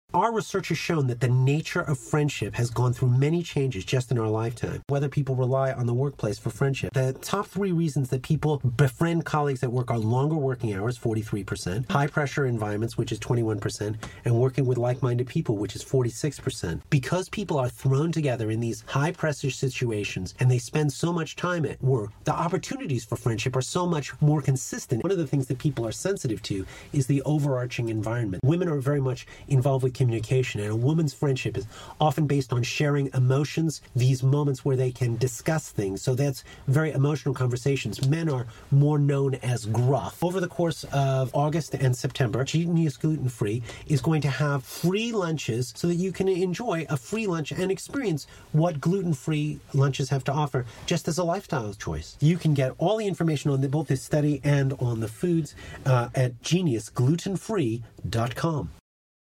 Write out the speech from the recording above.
Our research has shown that the nature of friendship has gone through many changes just in our lifetime. Whether people rely on the workplace for friendship, the top 3 reasons that people befriend colleagues at work are longer working hours, 43%, high pressure environments, which is 21%, and working with like-minded people, which is 46%. Because people are thrown together in these high pressure situations and they spend so much time at work, the opportunities for friendship are so much more consistent. One of the things that people are sensitive to is the overarching environment. Women are very much involved with communication, and a woman's friendship is often based on sharing emotions, these moments where they can discuss things. So that's very emotional conversations. Men are more known as gruff. Over the course of August and September, Genius Gluten Free is going to have free lunches so that you can enjoy a free lunch and experience what gluten-free lunches have to offer just as a lifestyle choice. You can get all the information on both this study and on the foods at geniusglutenfree.com.